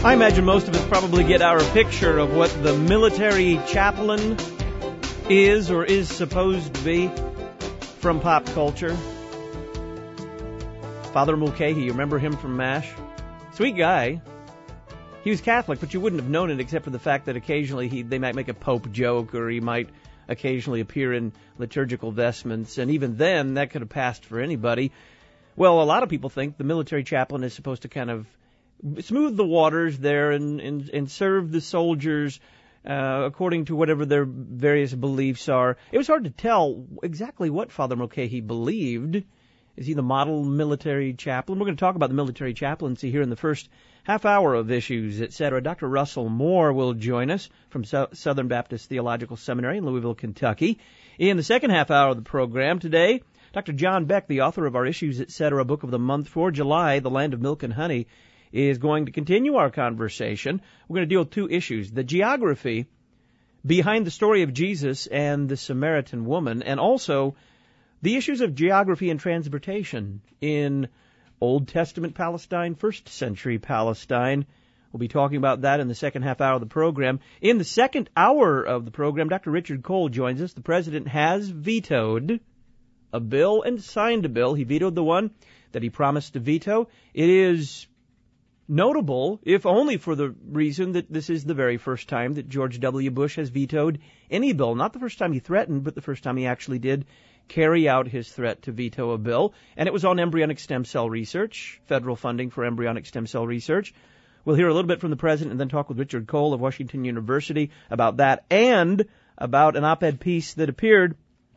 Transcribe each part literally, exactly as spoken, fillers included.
I imagine most of us probably get our picture of what the military chaplain is or is supposed to be from pop culture. Father Mulcahy, you remember him from MASH? Sweet guy. He was Catholic, but you wouldn't have known it except for the fact that occasionally he they might make a Pope joke, or he might occasionally appear in liturgical vestments, and even then, that could have passed for anybody. Well, a lot of people think the military chaplain is supposed to kind of smooth the waters there and, and, and serve the soldiers uh, according to whatever their various beliefs are. It was hard to tell exactly what Father Mulcahy believed. Is he the model military chaplain? We're going to talk about the military chaplaincy here in the first half hour of Issues, et cetera. Doctor Russell Moore will join us from so- Southern Baptist Theological Seminary in Louisville, Kentucky. In the second half hour of the program today, Doctor John Beck, the author of our Issues, et cetera. Book of the month for July, The Land of Milk and Honey, is going to continue our conversation. We're going to deal with two issues: the geography behind the story of Jesus and the Samaritan woman, and also the issues of geography and transportation in Old Testament Palestine, first century Palestine. We'll be talking about that in the second half hour of the program. In the second hour of the program, Doctor Richard Cole joins us. The president has vetoed a bill and signed a bill. He vetoed the one that he promised to veto. It is notable, if only for the reason that this is the very first time that George W. Bush has vetoed any bill. Not the first time he threatened, but the first time he actually did carry out his threat to veto a bill. And it was on embryonic stem cell research, federal funding for embryonic stem cell research. We'll hear a little bit from the president and then talk with Richard Cole of Washington University about that, and about an op-ed piece that appeared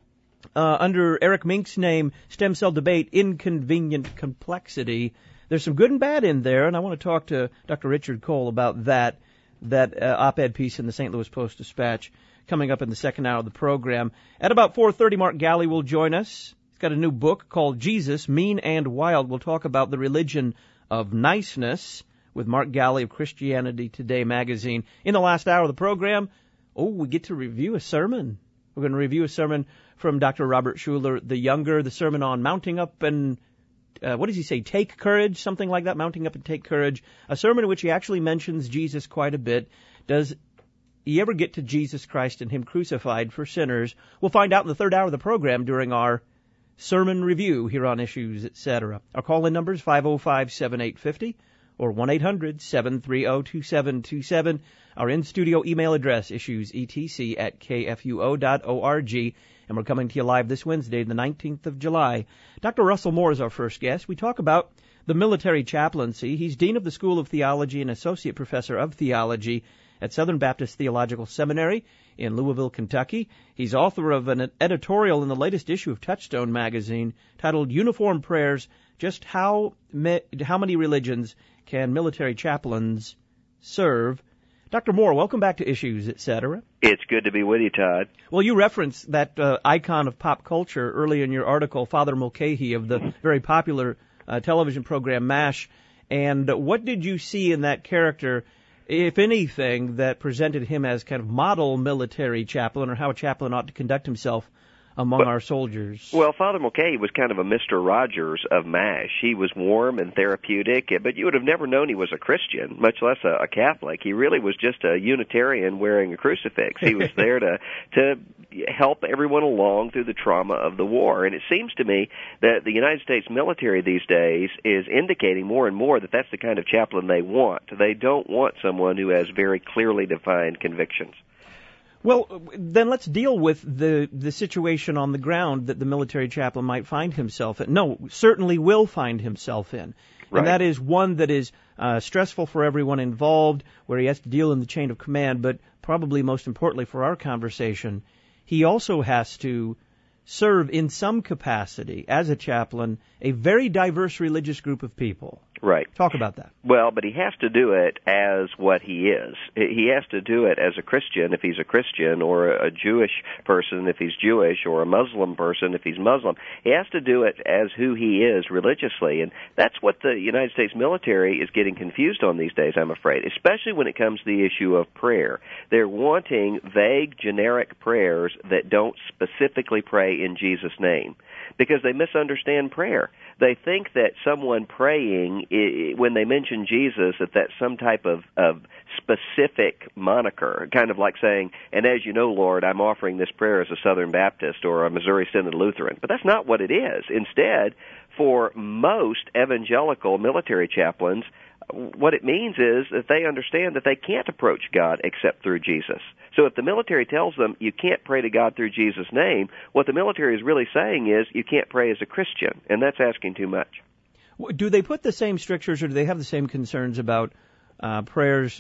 uh, under Eric Mink's name, Stem Cell Debate, Inconvenient Complexity. There's some good and bad in there, and I want to talk to Doctor Richard Cole about that, that uh, op-ed piece in the Saint Louis Post-Dispatch, coming up in the second hour of the program. At about four thirty, Mark Galli will join us. He's got a new book called Jesus, Mean and Wild. We'll talk about the religion of niceness with Mark Galli of Christianity Today magazine. In the last hour of the program, oh, we get to review a sermon. We're going to review a sermon from Doctor Robert Schuller the Younger, the sermon on mounting up and Uh, what does he say? Take courage, something like that, mounting up and take courage. A sermon in which he actually mentions Jesus quite a bit. Does he ever get to Jesus Christ and him crucified for sinners? We'll find out in the third hour of the program during our sermon review here on Issues, et cetera. Our call-in number is five oh five, seven eight five oh or one eight hundred, seven three oh, two seven two seven. Our in-studio email address, issuesetc at k f u o dot org. And we're coming to you live this Wednesday, the nineteenth of July. Doctor Russell Moore is our first guest. We talk about the military chaplaincy. He's Dean of the School of Theology and Associate Professor of Theology at Southern Baptist Theological Seminary in Louisville, Kentucky. He's author of an editorial in the latest issue of Touchstone magazine titled Uniform Prayers, Just How, me- how Many Religions Can Military Chaplains Serve? Doctor Moore, welcome back to Issues, et cetera. It's good to be with you, Todd. Well, you referenced that uh, icon of pop culture early in your article, Father Mulcahy of the very popular uh, television program MASH. And what did you see in that character, if anything, that presented him as kind of model military chaplain, or how a chaplain ought to conduct himself among well, our soldiers? Well, Father Mulcahy was kind of a Mister Rogers of MASH. He was warm and therapeutic, but you would have never known he was a Christian, much less a, a Catholic. He really was just a Unitarian wearing a crucifix. He was there to to help everyone along through the trauma of the war. And it seems to me that the United States military these days is indicating more and more that that's the kind of chaplain they want. They don't want someone who has very clearly defined convictions. Well, then let's deal with the the situation on the ground that the military chaplain might find himself in. No, certainly will find himself in. Right. And that is one that is uh, stressful for everyone involved, where he has to deal in the chain of command, but probably most importantly for our conversation, he also has to serve in some capacity as a chaplain a very diverse religious group of people. Right. Talk about that. Well, but he has to do it as what he is. He has to do it as a Christian if he's a Christian, or a Jewish person if he's Jewish, or a Muslim person if he's Muslim. He has to do it as who he is religiously, and that's what the United States military is getting confused on these days, I'm afraid, especially when it comes to the issue of prayer. They're wanting vague, generic prayers that don't specifically pray pray in Jesus' name, because they misunderstand prayer. They think that someone praying, when they mention Jesus, that that's some type of, of specific moniker, kind of like saying, and as you know, Lord, I'm offering this prayer as a Southern Baptist or a Missouri Synod Lutheran. But that's not what it is. Instead, for most evangelical military chaplains, what it means is that they understand that they can't approach God except through Jesus. So if the military tells them you can't pray to God through Jesus' name, what the military is really saying is you can't pray as a Christian, and that's asking too much. Do they put the same strictures, or do they have the same concerns about uh, prayers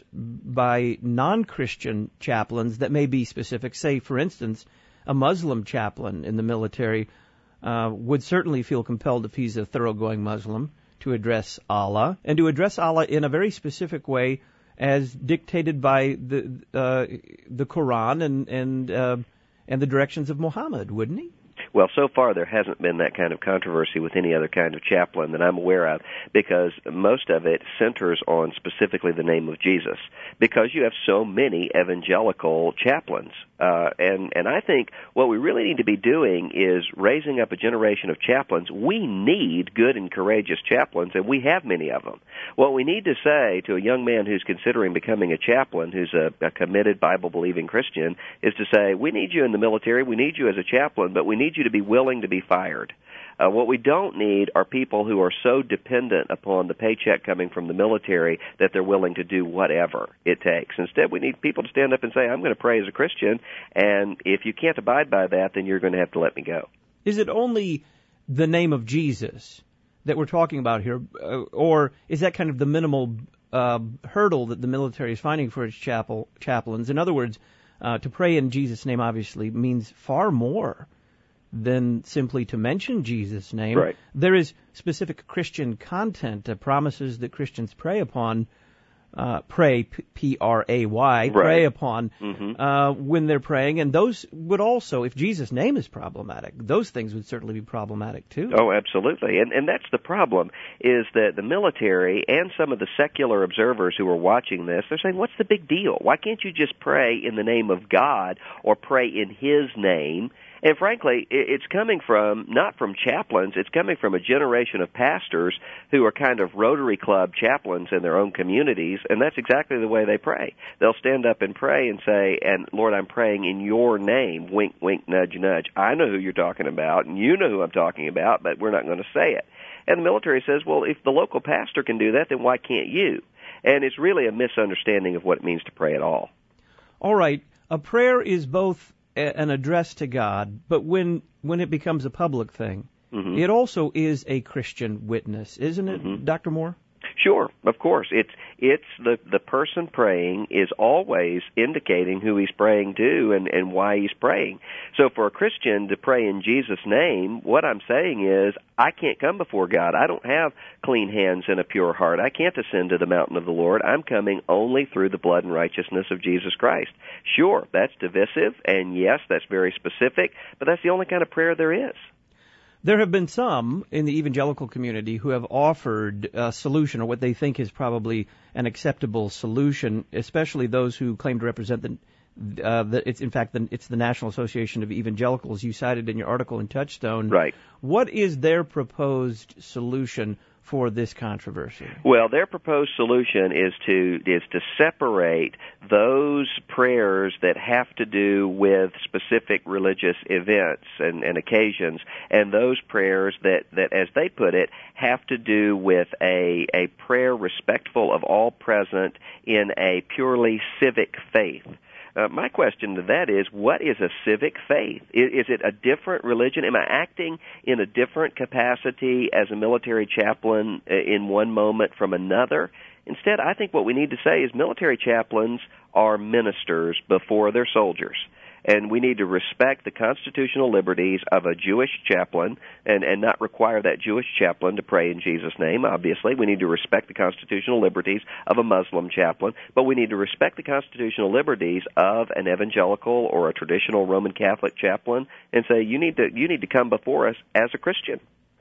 by non-Christian chaplains that may be specific? Say, for instance, a Muslim chaplain in the military uh, would certainly feel compelled, if he's a thoroughgoing Muslim, to address Allah, and to address Allah in a very specific way as dictated by the uh, the Quran and and uh, and the directions of Muhammad, wouldn't he? Well, so far there hasn't been that kind of controversy with any other kind of chaplain that I'm aware of, because most of it centers on specifically the name of Jesus, because you have so many evangelical chaplains. Uh, and, and I think what we really need to be doing is raising up a generation of chaplains. We need good and courageous chaplains, and we have many of them. What we need to say to a young man who's considering becoming a chaplain, who's a, a committed Bible-believing Christian, is to say, we need you in the military, we need you as a chaplain, but we need you to be willing to be fired. Uh, what we don't need are people who are so dependent upon the paycheck coming from the military that they're willing to do whatever it takes. Instead, we need people to stand up and say, I'm going to pray as a Christian, and if you can't abide by that, then you're going to have to let me go. Is it only the name of Jesus that we're talking about here, uh, or is that kind of the minimal uh, hurdle that the military is finding for its chapel, chaplains? In other words, uh, to pray in Jesus' name obviously means far more than simply to mention Jesus' name. Right. There is specific Christian content, uh, promises that Christians pray upon, uh, pray, P R A Y, right. pray upon mm-hmm. uh, when they're praying. And those would also, if Jesus' name is problematic, those things would certainly be problematic too. Oh, absolutely. And, and that's the problem, is that the military and some of the secular observers who are watching this, they're saying, what's the big deal? Why can't you just pray in the name of God or pray in His name? And frankly, it's coming from, not from chaplains, it's coming from a generation of pastors who are kind of Rotary Club chaplains in their own communities, and that's exactly the way they pray. They'll stand up and pray and say, and Lord, I'm praying in your name, wink, wink, nudge, nudge. I know who you're talking about, and you know who I'm talking about, but we're not going to say it. And the military says, well, if the local pastor can do that, then why can't you? And it's really a misunderstanding of what it means to pray at all. All right. A prayer is both an address to God, but when when it becomes a public thing, mm-hmm. it also is a Christian witness, isn't it, mm-hmm. Doctor Moore? Sure, of course. It's it's the the person praying is always indicating who he's praying to and, and why he's praying. So for a Christian to pray in Jesus' name, what I'm saying is, I can't come before God. I don't have clean hands and a pure heart. I can't ascend to the mountain of the Lord. I'm coming only through the blood and righteousness of Jesus Christ. Sure, that's divisive, and yes, that's very specific, but that's the only kind of prayer there is. There have been some in the evangelical community who have offered a solution, or what they think is probably an acceptable solution, especially those who claim to represent the, uh, the it's in fact the, it's the National Association of Evangelicals you cited in your article in Touchstone. Right. What is their proposed solution for this controversy? Well, their proposed solution is to is to separate those prayers that have to do with specific religious events and, and occasions, and those prayers that, that, as they put it, have to do with a, a prayer respectful of all present in a purely civic faith. Uh, my question to that is, what is a civic faith? Is, is it a different religion? Am I acting in a different capacity as a military chaplain in one moment from another? Instead, I think what we need to say is military chaplains are ministers before they're soldiers. And we need to respect the constitutional liberties of a Jewish chaplain and, and not require that Jewish chaplain to pray in Jesus' name, obviously. We need to respect the constitutional liberties of a Muslim chaplain, but we need to respect the constitutional liberties of an evangelical or a traditional Roman Catholic chaplain and say, you need to you need to come before us as a Christian.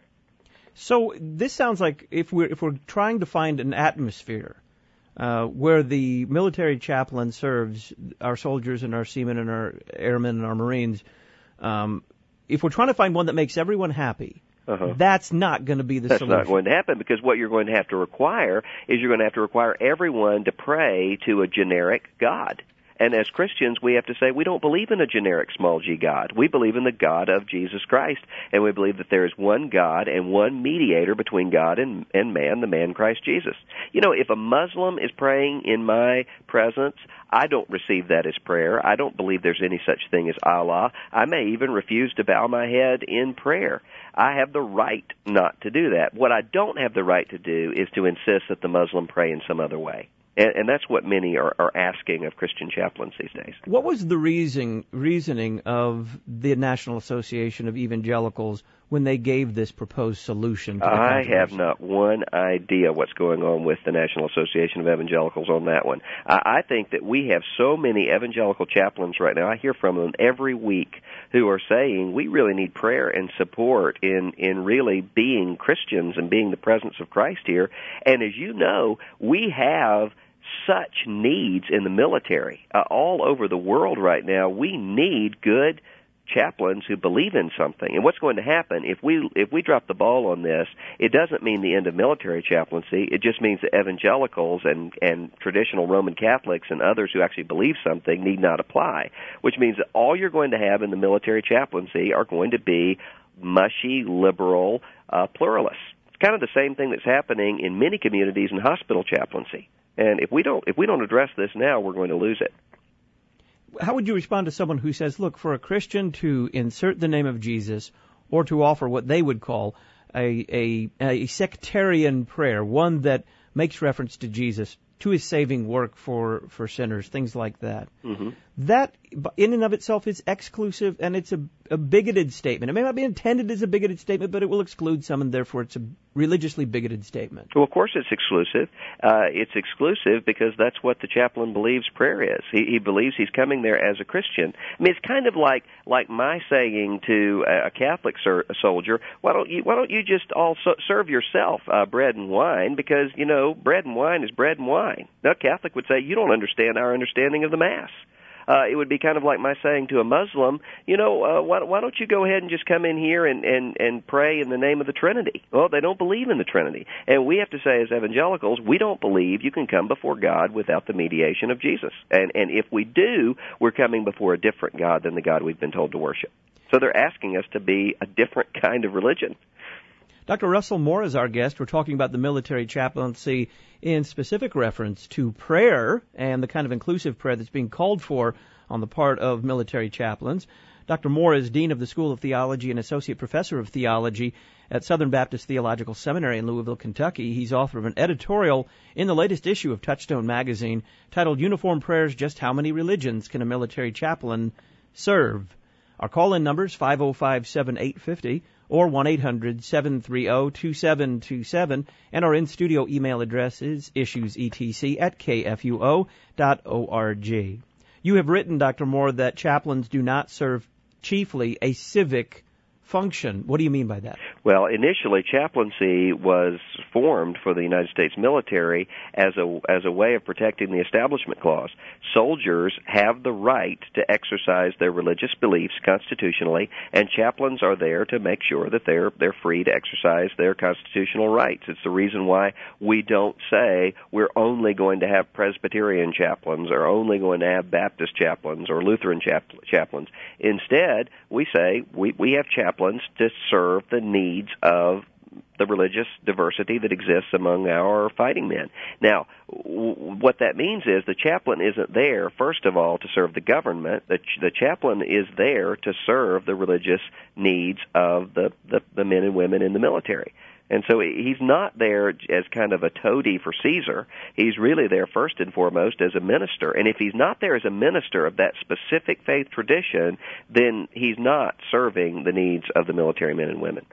So this sounds like if we're, if we're trying to find an atmosphere Uh, where the military chaplain serves our soldiers and our seamen and our airmen and our Marines, um, if we're trying to find one that makes everyone happy, uh-huh. that's not going to be the that's solution. That's not going to happen, because what you're going to have to require is you're going to have to require everyone to pray to a generic God. And as Christians, we have to say we don't believe in a generic small g God. We believe in the God of Jesus Christ, and we believe that there is one God and one mediator between God and, and man, the man Christ Jesus. You know, if a Muslim is praying in my presence, I don't receive that as prayer. I don't believe there's any such thing as Allah. I may even refuse to bow my head in prayer. I have the right not to do that. What I don't have the right to do is to insist that the Muslim pray in some other way. And, and that's what many are, are asking of Christian chaplains these days. What was the reason, reasoning of the National Association of Evangelicals when they gave this proposed solution to the I controversy? have not one idea what's going on with the National Association of Evangelicals on that one. I, I think that we have so many evangelical chaplains right now. I hear from them every week who are saying we really need prayer and support in, in really being Christians and being the presence of Christ here. And as you know, we have such needs in the military uh, all over the world right now. We need good chaplains who believe in something. And what's going to happen if we if we drop the ball on this, it doesn't mean the end of military chaplaincy. It just means that evangelicals and and traditional Roman Catholics and others who actually believe something need not apply, which means that all you're going to have in the military chaplaincy are going to be mushy, liberal uh, pluralists. It's kind of the same thing that's happening in many communities in hospital chaplaincy. And if we don't if we don't address this now, we're going to lose it. How would you respond to someone who says, look, for a Christian to insert the name of Jesus or to offer what they would call a, a, a sectarian prayer, one that makes reference to Jesus, to his saving work for, for sinners, things like that. Mm-hmm. That, in and of itself, is exclusive, and it's a, a bigoted statement. It may not be intended as a bigoted statement, but it will exclude some, and therefore it's a religiously bigoted statement. Well, of course it's exclusive. Uh, it's exclusive because that's what the chaplain believes prayer is. He, he believes he's coming there as a Christian. I mean, it's kind of like like my saying to a Catholic ser- soldier, why don't you why don't you just all so- serve yourself uh, bread and wine, because, you know, bread and wine is bread and wine. Now, a Catholic would say, you don't understand our understanding of the Mass. Uh, it would be kind of like my saying to a Muslim, you know, uh, why, why don't you go ahead and just come in here and, and, and pray in the name of the Trinity? Well, they don't believe in the Trinity. And we have to say as evangelicals, we don't believe you can come before God without the mediation of Jesus. And, and if we do, we're coming before a different God than the God we've been told to worship. So they're asking us to be a different kind of religion. Doctor Russell Moore is our guest. We're talking about the military chaplaincy in specific reference to prayer and the kind of inclusive prayer that's being called for on the part of military chaplains. Doctor Moore is Dean of the School of Theology and Associate Professor of Theology at Southern Baptist Theological Seminary in Louisville, Kentucky. He's author of an editorial in the latest issue of Touchstone magazine titled Uniform Prayers, Just How Many Religions Can a Military Chaplain Serve? Our call-in number is five oh five, seven eight five oh or one eight hundred, seven three zero, two seven two seven, and our in-studio email address is issuesetc at kfuo dot org. You have written, Doctor Moore, that chaplains do not serve chiefly a civic function. What do you mean by that? Well, initially, chaplaincy was formed for the United States military as a as a way of protecting the Establishment Clause. Soldiers have the right to exercise their religious beliefs constitutionally, and chaplains are there to make sure that they're they're free to exercise their constitutional rights. It's the reason why we don't say we're only going to have Presbyterian chaplains or only going to have Baptist chaplains or Lutheran chap- chaplains. Instead, we say we, we have chaplains to serve the needs of the religious diversity that exists among our fighting men. Now, w- what that means is the chaplain isn't there, first of all, to serve the government. The, ch- the chaplain is there to serve the religious needs of the, the, the men and women in the military. And so he's not there as kind of a toady for Caesar. He's really there first and foremost as a minister. And if he's not there as a minister of that specific faith tradition, then he's not serving the needs of the military men and women.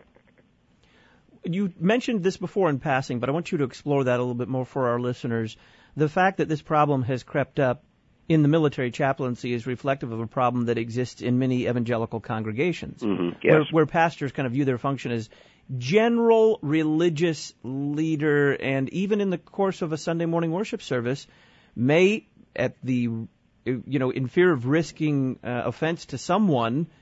You mentioned this before in passing, but I want you to explore that a little bit more for our listeners. The fact that this problem has crept up in the military chaplaincy is reflective of a problem that exists in many evangelical congregations, mm-hmm, yes. where, where pastors kind of view their function as general religious leader, and even in the course of a Sunday morning worship service, may, at the, you know, in fear of risking uh, offense to someone,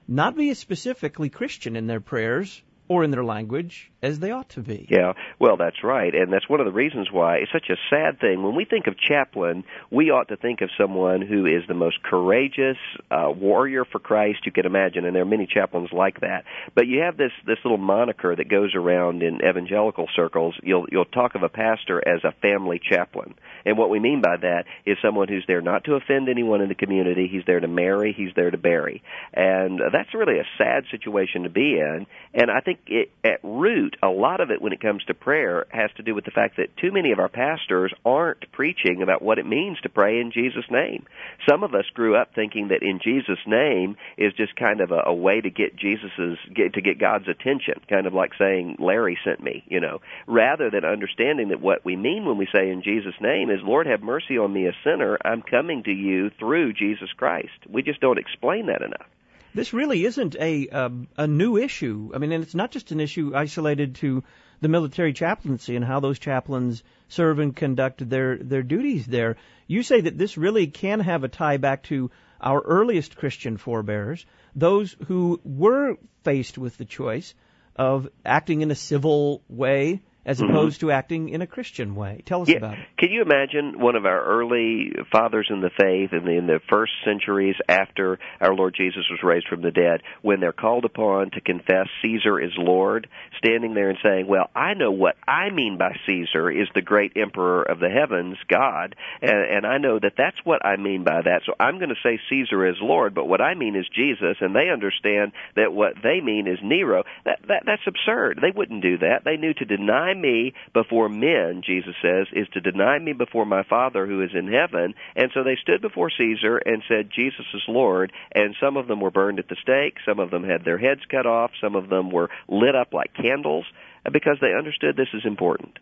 not be as specifically Christian in their prayers or in their language as they ought to be. Yeah, well, that's right, and that's one of the reasons why it's such a sad thing. When we think of chaplain, we ought to think of someone who is the most courageous uh, warrior for Christ you could imagine, and there are many chaplains like that. But you have this this little moniker that goes around in evangelical circles. You'll you'll talk of a pastor as a family chaplain, and what we mean by that is someone who's there not to offend anyone in the community. He's there to marry. He's there to bury, and uh, that's really a sad situation to be in. And I think it, at root, a lot of it when it comes to prayer has to do with the fact that too many of our pastors aren't preaching about what it means to pray in Jesus' name. Some of us grew up thinking that in Jesus' name is just kind of a, a way to get Jesus's get, to get God's attention, kind of like saying Larry sent me, you know, rather than understanding that what we mean when we say in Jesus' name is, Lord, have mercy on me, a sinner. I'm coming to you through Jesus Christ. We just don't explain that enough. This really isn't a uh, a new issue. I mean, and it's not just an issue isolated to the military chaplaincy and how those chaplains serve and conduct their, their duties there. You say that this really can have a tie back to our earliest Christian forebears, those who were faced with the choice of acting in a civil way as Mm-hmm. opposed to acting in a Christian way. Tell us Yeah. about it. Can you imagine one of our early fathers in the faith in the, in the first centuries after our Lord Jesus was raised from the dead, when they're called upon to confess Caesar is Lord, standing there and saying, well, I know what I mean by Caesar is the great emperor of the heavens, God, and, and I know that that's what I mean by that, so I'm going to say Caesar is Lord, but what I mean is Jesus, and they understand that what they mean is Nero. That, that That's absurd. They wouldn't do that. They knew to deny me before men, Jesus says, is to deny me before my Father who is in heaven. And so they stood before Caesar and said, Jesus is Lord. And some of them were burned at the stake. Some of them had their heads cut off. Some of them were lit up like candles because they understood this is important.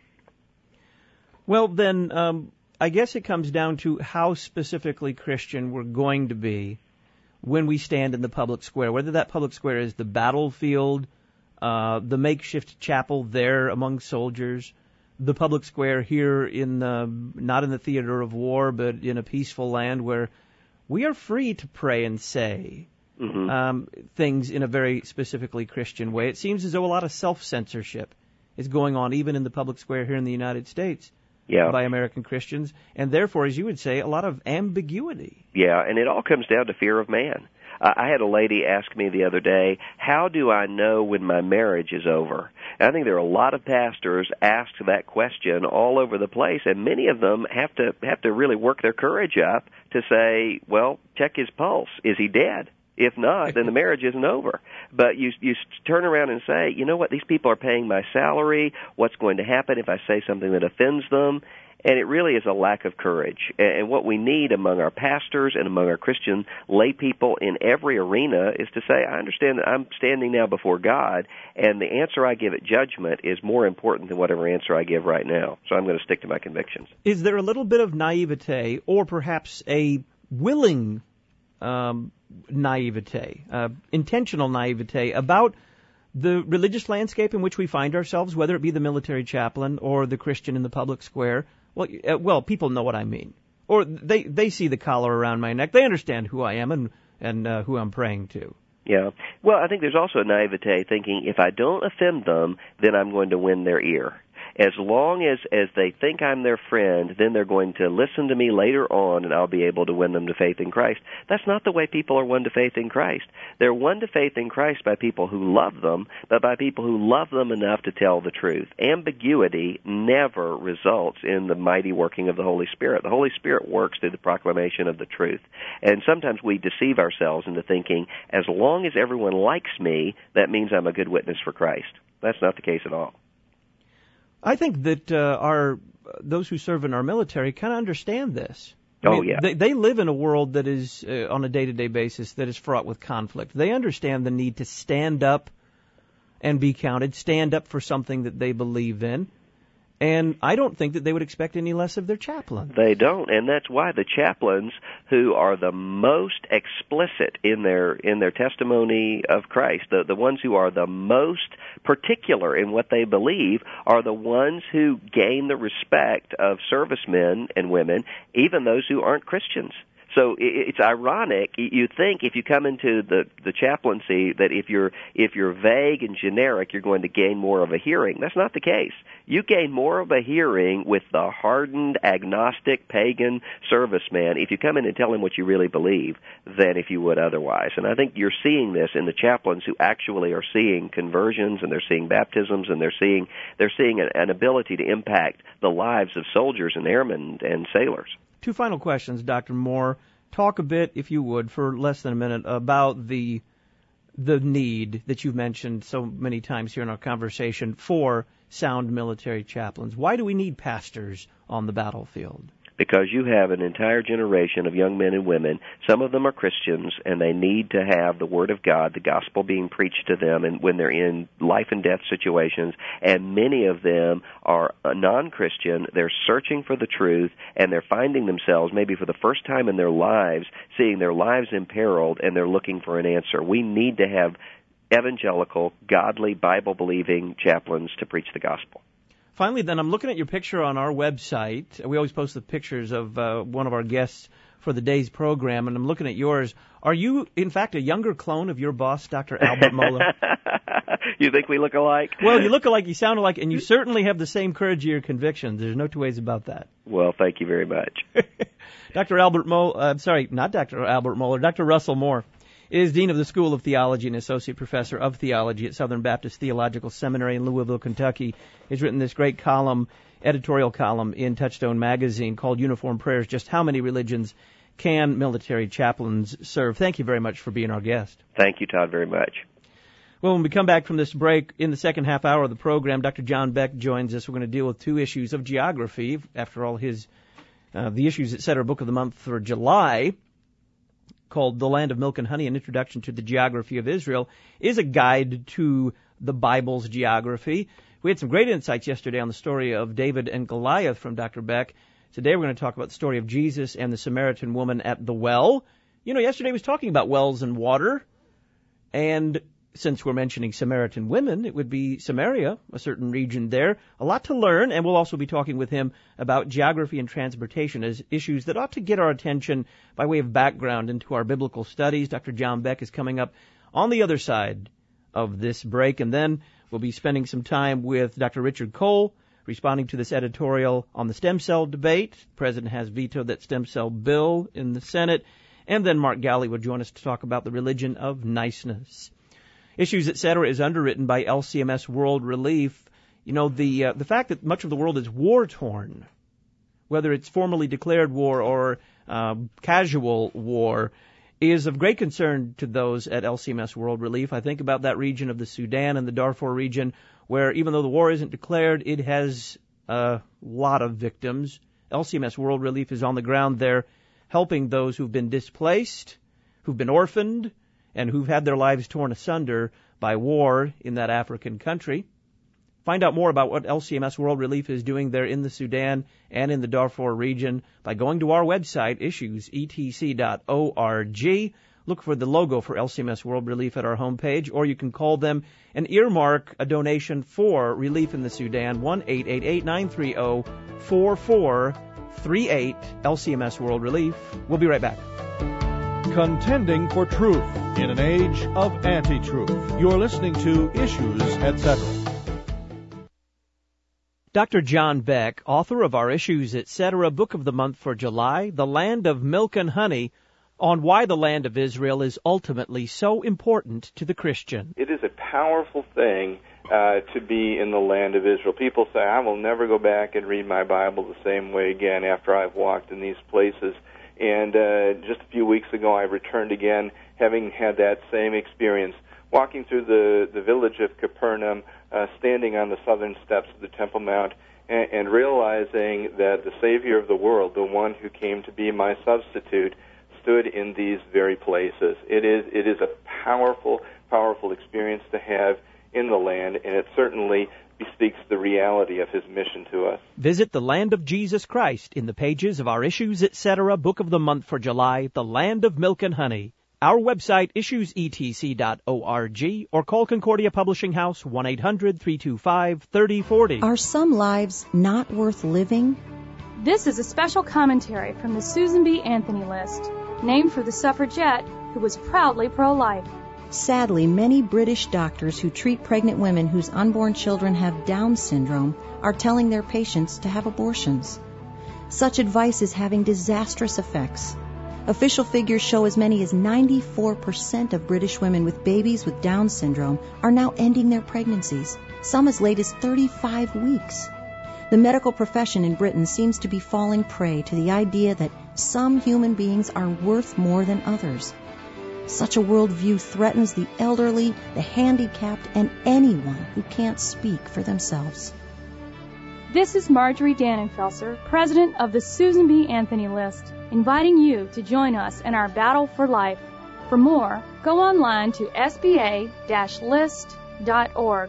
Well, then, um, I guess it comes down to how specifically Christian we're going to be when we stand in the public square, whether that public square is the battlefield, Uh, the makeshift chapel there among soldiers, the public square here in the, not in the theater of war, but in a peaceful land where we are free to pray and say mm-hmm. um, things in a very specifically Christian way. It seems as though a lot of self-censorship is going on even in the public square here in the United States yeah. by American Christians, and therefore, as you would say, a lot of ambiguity. Yeah, and it all comes down to fear of man. Uh, I had a lady ask me the other day, how do I know when my marriage is over? And I think there are a lot of pastors ask that question all over the place, and many of them have to have to really work their courage up to say, well, check his pulse. Is he dead? If not, then the marriage isn't over. But you you turn around and say, you know what, these people are paying my salary. What's going to happen if I say something that offends them? And it really is a lack of courage. And what we need among our pastors and among our Christian lay people in every arena is to say, I understand that I'm standing now before God, and the answer I give at judgment is more important than whatever answer I give right now. So I'm going to stick to my convictions. Is there a little bit of naivete, or perhaps a willing um, naivete, uh, intentional naivete about the religious landscape in which we find ourselves, whether it be the military chaplain or the Christian in the public square? Well, uh, well, people know what I mean. Or they, they see the collar around my neck. They understand who I am and, and uh, who I'm praying to. Yeah. Well, I think there's also a naivete thinking if I don't offend them, then I'm going to win their ear. As long as, as they think I'm their friend, then they're going to listen to me later on and I'll be able to win them to faith in Christ. That's not the way people are won to faith in Christ. They're won to faith in Christ by people who love them, but by people who love them enough to tell the truth. Ambiguity never results in the mighty working of the Holy Spirit. The Holy Spirit works through the proclamation of the truth. And sometimes we deceive ourselves into thinking, as long as everyone likes me, that means I'm a good witness for Christ. That's not the case at all. I think that uh, our those who serve in our military kind of understand this. I Oh, mean, yeah. They, they live in a world that is, uh, on a day-to-day basis, that is fraught with conflict. They understand the need to stand up and be counted, stand up for something that they believe in. And I don't think that they would expect any less of their chaplain. They don't, and that's why the chaplains who are the most explicit in their in their testimony of Christ, the, the ones who are the most particular in what they believe, are the ones who gain the respect of servicemen and women, even those who aren't Christians. So it's ironic. You think if you come into the, the chaplaincy that if you're if you're vague and generic, you're going to gain more of a hearing. That's not the case. You gain more of a hearing with the hardened, agnostic, pagan serviceman if you come in and tell him what you really believe than if you would otherwise. And I think you're seeing this in the chaplains who actually are seeing conversions, and they're seeing baptisms, and they're seeing they're seeing an, an ability to impact the lives of soldiers and airmen and sailors. Two final questions, Doctor Moore. Talk a bit, if you would, for less than a minute, about the the need that you've mentioned so many times here in our conversation for sound military chaplains. Why do we need pastors on the battlefield? Because you have an entire generation of young men and women. Some of them are Christians, and they need to have the Word of God, the gospel being preached to them, and when they're in life and death situations. And many of them are non-Christian. They're searching for the truth, and they're finding themselves, maybe for the first time in their lives, seeing their lives imperiled, and they're looking for an answer. We need to have evangelical, godly, Bible-believing chaplains to preach the gospel. Finally, then, I'm looking at your picture on our website. We always post the pictures of uh, one of our guests for the day's program, and I'm looking at yours. Are you, in fact, a younger clone of your boss, Doctor Albert Mohler? You think we look alike? Well, you look alike, you sound alike, and you certainly have the same courage of your convictions. There's no two ways about that. Well, thank you very much. Doctor Albert Mohler, uh, sorry, not Doctor Albert Mohler, Doctor Russell Moore is Dean of the School of Theology and Associate Professor of Theology at Southern Baptist Theological Seminary in Louisville, Kentucky. He's written this great column, editorial column in Touchstone magazine called Uniform Prayers, Just How Many Religions Can Military Chaplains Serve? Thank you very much for being our guest. Thank you, Todd, very much. Well, when we come back from this break, in the second half hour of the program, Doctor John Beck joins us. We're going to deal with two issues of geography. After all, his uh, the Issues, et cetera, book of the month for July, called The Land of Milk and Honey, An Introduction to the Geography of Israel, is a guide to the Bible's geography. We had some great insights yesterday on the story of David and Goliath from Doctor Beck. Today we're going to talk about the story of Jesus and the Samaritan woman at the well. You know, yesterday was talking about wells and water, and since we're mentioning Samaritan women, it would be Samaria, a certain region there. A lot to learn, and we'll also be talking with him about geography and transportation as issues that ought to get our attention by way of background into our biblical studies. Doctor John Beck is coming up on the other side of this break, and then we'll be spending some time with Doctor Richard Cole, responding to this editorial on the stem cell debate. The President has vetoed that stem cell bill in the Senate, and then Mark Galli will join us to talk about the religion of niceness. Issues, et cetera, is underwritten by L C M S World Relief. You know, the uh, the fact that much of the world is war-torn, whether it's formally declared war or uh, casual war, is of great concern to those at L C M S World Relief. I think about that region of the Sudan and the Darfur region where even though the war isn't declared, it has a lot of victims. L C M S World Relief is on the ground there helping those who've been displaced, who've been orphaned, and who've had their lives torn asunder by war in that African country. Find out more about what L C M S World Relief is doing there in the Sudan and in the Darfur region by going to our website, issues e t c dot org. Look for the logo for L C M S World Relief at our homepage, or you can call them and earmark a donation for relief in the Sudan, one eight eight eight, nine three zero, four four three eight, L C M S World Relief. We'll be right back. Contending for truth in an age of anti-truth. You're listening to Issues, et cetera. Doctor John Beck, author of our Issues, et cetera, book of the month for July, The Land of Milk and Honey, on why the land of Israel is ultimately so important to the Christian. It is a powerful thing uh, to be in the land of Israel. People say, I will never go back and read my Bible the same way again after I've walked in these places. And uh, just a few weeks ago, I returned again, having had that same experience, walking through the, the village of Capernaum, uh, standing on the southern steps of the Temple Mount, and, and realizing that the Savior of the world, the one who came to be my substitute, stood in these very places. It is it is a powerful, powerful experience to have in the land, and it certainly bespeaks the reality of his mission to us. Visit the Land of Jesus Christ in the pages of our Issues, et cetera, book of the month for July, The Land of Milk and Honey. Our website, issues e t c dot org, or call Concordia Publishing House, one eight hundred, three two five, three oh four oh. Are some lives not worth living? This is a special commentary from the Susan B. Anthony List. named for the suffragette who was proudly pro-life. Sadly, many British doctors who treat pregnant women whose unborn children have Down syndrome are telling their patients to have abortions. Such advice is having disastrous effects. Official figures show as many as ninety-four percent of British women with babies with Down syndrome are now ending their pregnancies, some as late as thirty-five weeks. The medical profession in Britain seems to be falling prey to the idea that some human beings are worth more than others. Such a worldview threatens the elderly, the handicapped, and anyone who can't speak for themselves. This is Marjorie Dannenfelser, president of the Susan B. Anthony List, inviting you to join us in our battle for life. For more, go online to s b a dash list dot org.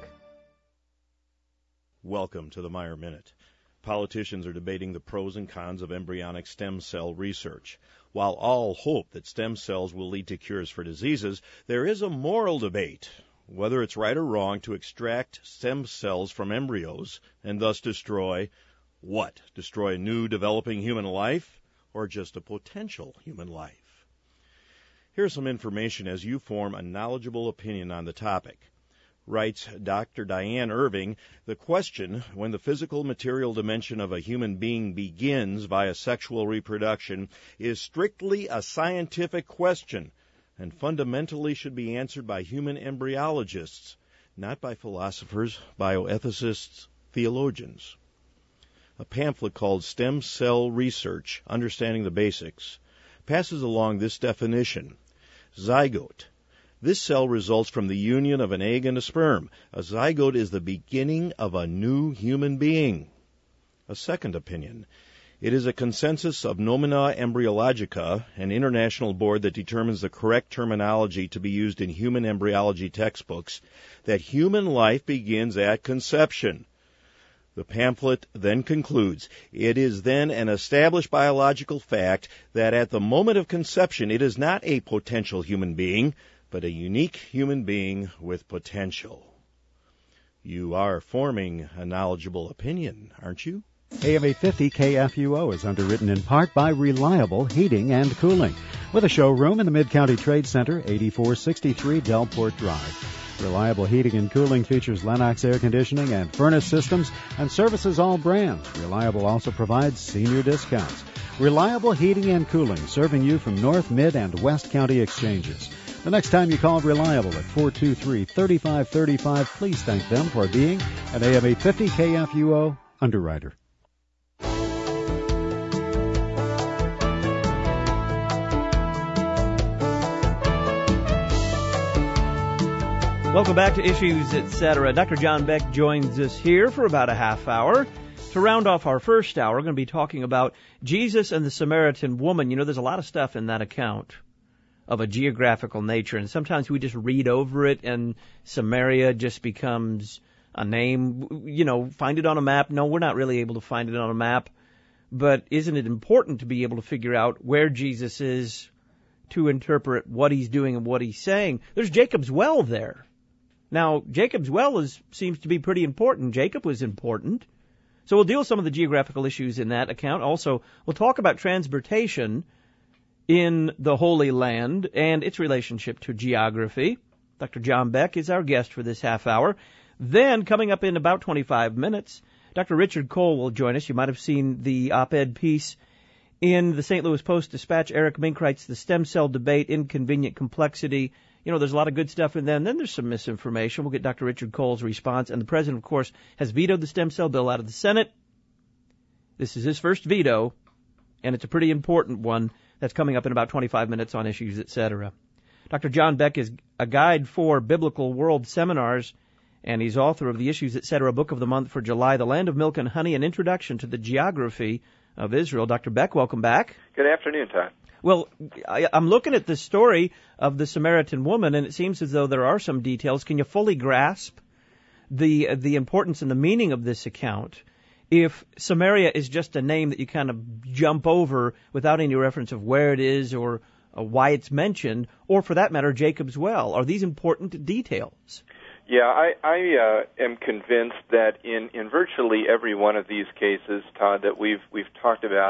Welcome to the Meyer Minute. Politicians are debating the pros and cons of embryonic stem cell research. While all hope that stem cells will lead to cures for diseases, there is a moral debate whether it's right or wrong to extract stem cells from embryos and thus destroy what? Destroy a new developing human life or just a potential human life? Here's some information as you form a knowledgeable opinion on the topic. Writes Doctor Diane Irving, the question, when the physical material dimension of a human being begins via sexual reproduction, is strictly a scientific question and fundamentally should be answered by human embryologists, not by philosophers, bioethicists, theologians. A pamphlet called Stem Cell Research, Understanding the Basics, passes along this definition. Zygote. This cell results from the union of an egg and a sperm. A zygote is the beginning of a new human being. A second opinion. It is a consensus of Nomina Embryologica, an international board that determines the correct terminology to be used in human embryology textbooks, that human life begins at conception. The pamphlet then concludes, it is then an established biological fact that at the moment of conception it is not a potential human being, but a unique human being with potential. You are forming a knowledgeable opinion, aren't you? A M eight fifty K F U O is underwritten in part by Reliable Heating and Cooling, with a showroom in the Mid-County Trade Center, eighty-four sixty-three Delport Drive. Reliable Heating and Cooling features Lennox air conditioning and furnace systems and services all brands. Reliable also provides senior discounts. Reliable Heating and Cooling, serving you from North, Mid, and West County exchanges. The next time you call Reliable at four two three, three five three five, please thank them for being an A M eight fifty K F U O underwriter. Welcome back to Issues, et cetera. Doctor John Beck joins us here for about a half hour. To round off our first hour, we're going to be talking about Jesus and the Samaritan woman. You know, there's a lot of stuff in that account of a geographical nature, and sometimes we just read over it and Samaria just becomes a name. You know, find it on a map. No, we're not really able to find it on a map, but isn't it important to be able to figure out where Jesus is to interpret what he's doing and what he's saying? There's Jacob's well there. Now, Jacob's well is seems to be pretty important. Jacob was important. So we'll deal with some of the geographical issues in that account. Also, we'll talk about transportation in the Holy Land and its relationship to geography. Doctor John Beck is our guest for this half hour. Then, coming up in about twenty-five minutes, Doctor Richard Cole will join us. You might have seen the op-ed piece in the Saint Louis Post-Dispatch. Eric Mink writes, The Stem Cell Debate, Inconvenient Complexity. You know, there's a lot of good stuff in there, and then there's some misinformation. We'll get Doctor Richard Cole's response. And the President, of course, has vetoed the stem cell bill out of the Senate. This is his first veto, and it's a pretty important one that's coming up in about twenty-five minutes on Issues, et cetera. Doctor John Beck is a guide for Biblical World Seminars, and he's author of the Issues, et cetera. Book of the Month for July, The Land of Milk and Honey, an Introduction to the Geography of Israel. Doctor Beck, welcome back. Good afternoon, Todd. Well, I, I'm looking at the story of the Samaritan woman, and it seems as though there are some details. Can you fully grasp the the importance and the meaning of this account if Samaria is just a name that you kind of jump over without any reference of where it is or uh, why it's mentioned, or for that matter, Jacob's well? Are these important details? Yeah, I, I uh, am convinced that in, in virtually every one of these cases, Todd, that we've we've talked about,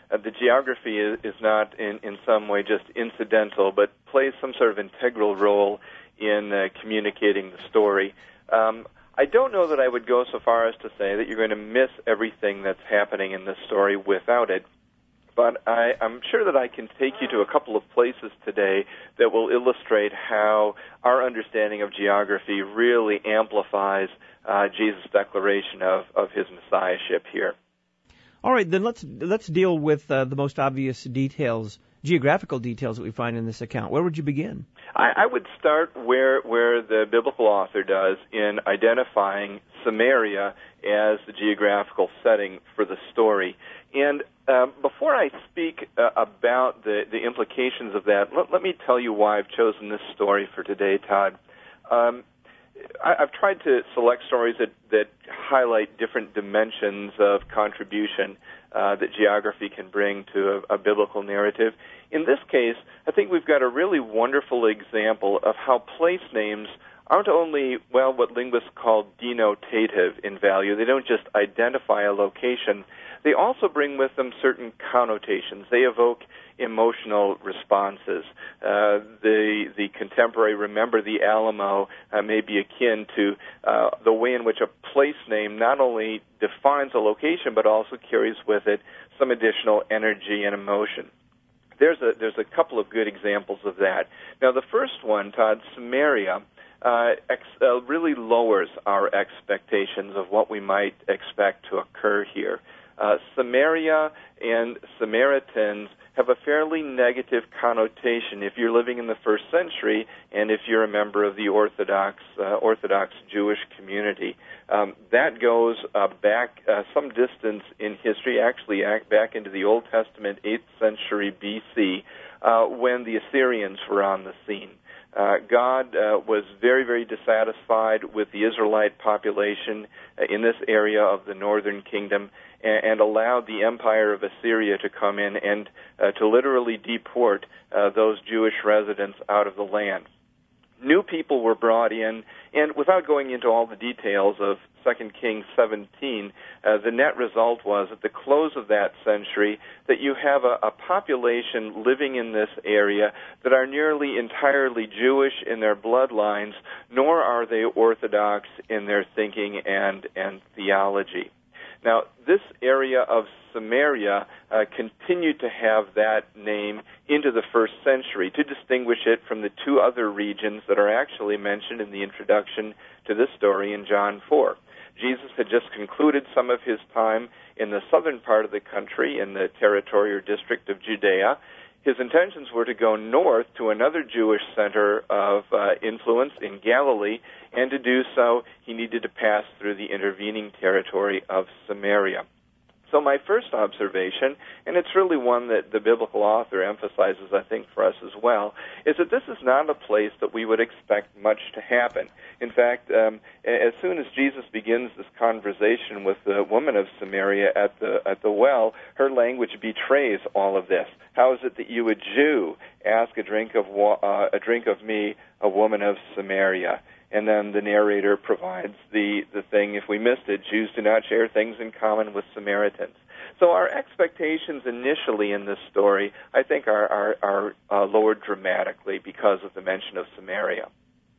uh, the geography is, is not in, in some way just incidental, but plays some sort of integral role in uh, communicating the story. Um, I don't know that I would go so far as to say that you're going to miss everything that's happening in this story without it, but I, I'm sure that I can take you to a couple of places today that will illustrate how our understanding of geography really amplifies uh, Jesus' declaration of, of his messiahship here. All right, then let's let's deal with uh, the most obvious details, geographical details that we find in this account. Where would you begin? I, I would start where where the biblical author does in identifying Samaria as the geographical setting for the story. And uh, before I speak uh, about the, the implications of that, let, let me tell you why I've chosen this story for today, Todd. Um, I, I've tried to select stories that, that highlight different dimensions of contribution uh, that geography can bring to a, a biblical narrative. In this case, I think we've got a really wonderful example of how place names aren't only, well, what linguists call denotative in value. They don't just identify a location. They also bring with them certain connotations. They evoke emotional responses. Uh, the the contemporary Remember the Alamo uh, may be akin to uh, the way in which a place name not only defines a location but also carries with it some additional energy and emotion. There's a there's a couple of good examples of that. Now, the first one, Todd, Samaria, uh, ex, uh, really lowers our expectations of what we might expect to occur here. Uh, Samaria and Samaritans have a fairly negative connotation if you're living in the first century and if you're a member of the Orthodox uh, Orthodox Jewish community. Um, that goes uh, back uh, some distance in history, actually back into the Old Testament, eighth century B C, uh, when the Assyrians were on the scene. Uh, God uh, was very, very dissatisfied with the Israelite population uh, in this area of the northern kingdom, and, and allowed the empire of Assyria to come in and uh, to literally deport uh, those Jewish residents out of the land. New people were brought in, and without going into all the details of Second Kings seventeen, uh, the net result was at the close of that century that you have a, a population living in this area that are nearly entirely Jewish in their bloodlines, nor are they Orthodox in their thinking and, and theology. Now, this area of Samaria uh, continued to have that name into the first century to distinguish it from the two other regions that are actually mentioned in the introduction to this story in John four. Jesus had just concluded some of his time in the southern part of the country, in the territory or district of Judea. His intentions were to go north to another Jewish center of uh, influence in Galilee, and to do so, he needed to pass through the intervening territory of Samaria. So my first observation, and it's really one that the biblical author emphasizes, I think, for us as well, is that this is not a place that we would expect much to happen. In fact, um, as soon as Jesus begins this conversation with the woman of Samaria at the at the well, her language betrays all of this. How is it that you, a Jew, ask a drink of wa- uh, a drink of me, a woman of Samaria? And then the narrator provides the, the thing, if we missed it, Jews do not share things in common with Samaritans. So our expectations initially in this story, I think, are, are, are uh, lowered dramatically because of the mention of Samaria.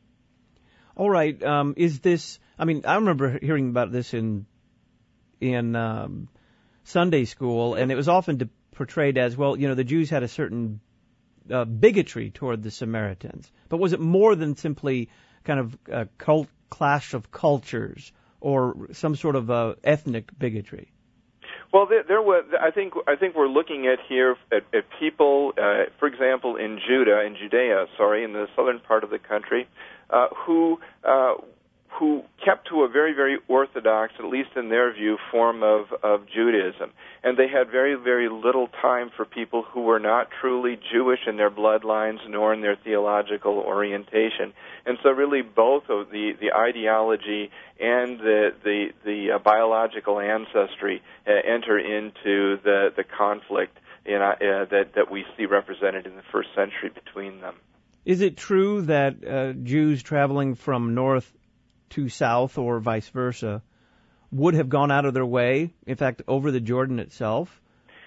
All right. Um, is this, I mean, I remember hearing about this in in um, Sunday school, and it was often de- portrayed as, well, you know, the Jews had a certain uh, bigotry toward the Samaritans. But was it more than simply kind of a cult clash of cultures or some sort of uh, ethnic bigotry? Well, there, there was. I think. I think we're looking at here at, at people, uh, for example, in Judah, in Judea, sorry, in the southern part of the country, uh, who uh, who kept to a very, very orthodox, at least in their view, form of, of Judaism. And they had very, very little time for people who were not truly Jewish in their bloodlines nor in their theological orientation. And so really both of the, the ideology and the, the, the uh, biological ancestry uh, enter into the, the conflict in, uh, uh, that, that we see represented in the first century between them. Is it true that uh, Jews traveling from north to south or vice versa would have gone out of their way, in fact, over the Jordan itself,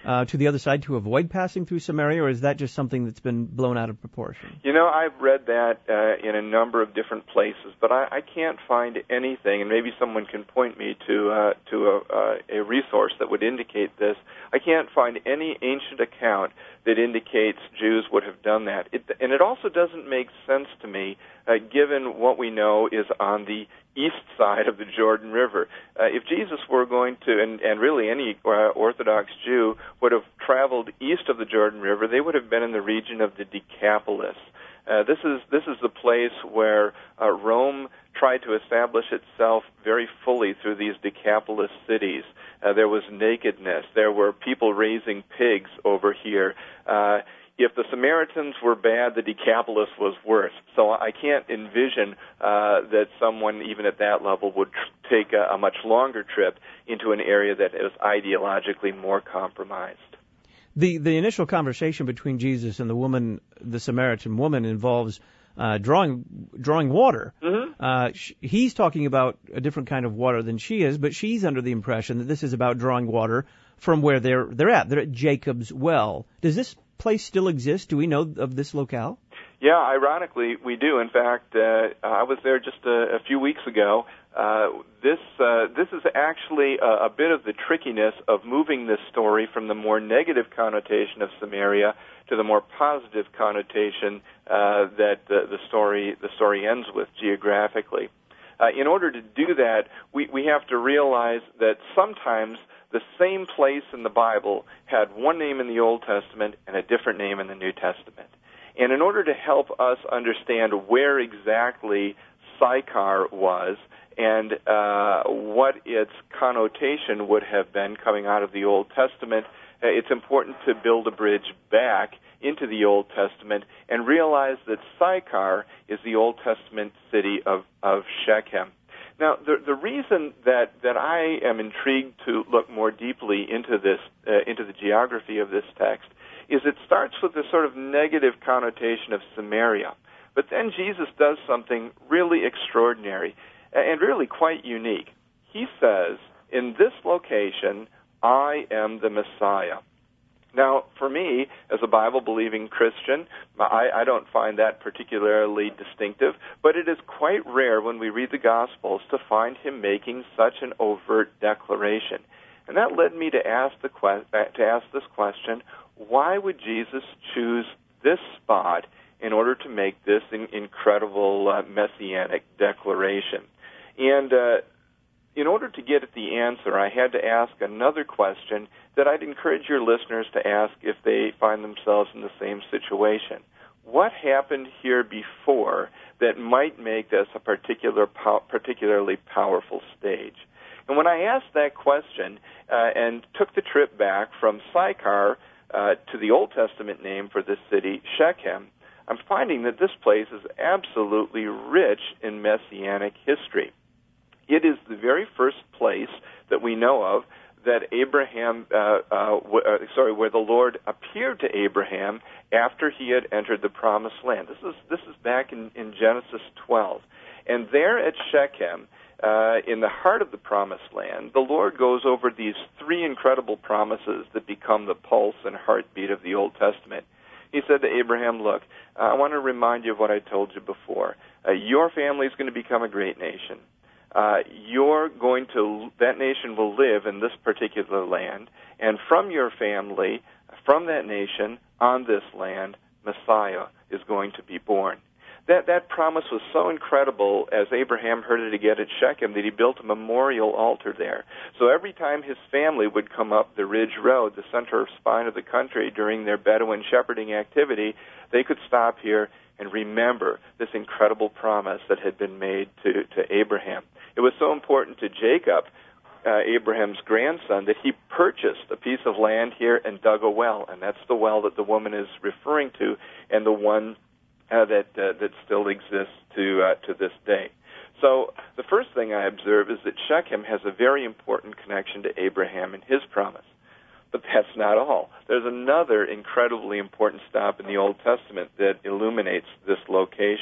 uh, to the other side to avoid passing through Samaria, or is that just something that's been blown out of proportion? You know, I've read that uh, in a number of different places, but I, I can't find anything, and maybe someone can point me to uh, to a, uh, a resource that would indicate this. I can't find any ancient account that indicates Jews would have done that. It, and it also doesn't make sense to me, uh, given what we know is on the east side of the Jordan River. Uh, if Jesus were going to, and, and really any uh, Orthodox Jew would have traveled east of the Jordan River, they would have been in the region of the Decapolis. Uh, this is this is the place where uh, Rome tried to establish itself very fully through these Decapolis cities. Uh, there was nakedness. There were people raising pigs over here. Uh, if the Samaritans were bad, the Decapolis was worse. So I can't envision uh, that someone, even at that level, would tr- take a, a much longer trip into an area that is ideologically more compromised. The the initial conversation between Jesus and the woman, the Samaritan woman, involves uh, drawing drawing water. Mm-hmm. Uh, sh- he's talking about a different kind of water than she is, but she's under the impression that this is about drawing water from where they're they're at. They're at Jacob's well. Does this place still exist? Do we know of this locale? Yeah, ironically, we do. In fact, uh, I was there just a, a few weeks ago. Uh, this uh, this is actually a, a bit of the trickiness of moving this story from the more negative connotation of Samaria to the more positive connotation uh, that the, the story the story ends with geographically. Uh, in order to do that, we, we have to realize that sometimes the same place in the Bible had one name in the Old Testament and a different name in the New Testament. And in order to help us understand where exactly Sychar was and uh, what its connotation would have been coming out of the Old Testament, uh, it's important to build a bridge back into the Old Testament and realize that Sychar is the Old Testament city of, of Shechem. Now, the, the reason that, that I am intrigued to look more deeply into this, uh, into the geography of this text, is it starts with this sort of negative connotation of Samaria. But then Jesus does something really extraordinary and really quite unique. He says, in this location, I am the Messiah. Now, for me, as a Bible-believing Christian, I, I don't find that particularly distinctive, but it is quite rare when we read the Gospels to find him making such an overt declaration. And that led me to ask the que- to ask this question: why would Jesus choose this spot in order to make this in- incredible uh, messianic declaration? And uh, in order to get at the answer, I had to ask another question that I'd encourage your listeners to ask if they find themselves in the same situation. What happened here before that might make this a particular, pow- particularly powerful stage? And when I asked that question uh, and took the trip back from Sychar uh, to the Old Testament name for this city, Shechem, I'm finding that this place is absolutely rich in messianic history. It is the very first place that we know of that Abraham, uh, uh, w- uh, sorry, where the Lord appeared to Abraham after he had entered the Promised Land. This is this is back in, in Genesis twelve, and there at Shechem, uh, in the heart of the Promised Land, the Lord goes over these three incredible promises that become the pulse and heartbeat of the Old Testament. He said to Abraham, "Look, I want to remind you of what I told you before. Uh, your family is going to become a great nation. Uh, you're going to, that nation will live in this particular land, and from your family, from that nation, on this land, Messiah is going to be born." That that promise was so incredible as Abraham heard it again at Shechem that he built a memorial altar there. So every time his family would come up the Ridge Road, the center spine of the country, during their Bedouin shepherding activity, they could stop here and remember this incredible promise that had been made to, to Abraham. It was so important to Jacob, uh, Abraham's grandson, that he purchased a piece of land here and dug a well, and that's the well that the woman is referring to, and the one uh, that uh, that still exists to uh, to this day. So the first thing I observe is that Shechem has a very important connection to Abraham and his promise. But that's not all. There's another incredibly important stop in the Old Testament that illuminates this location.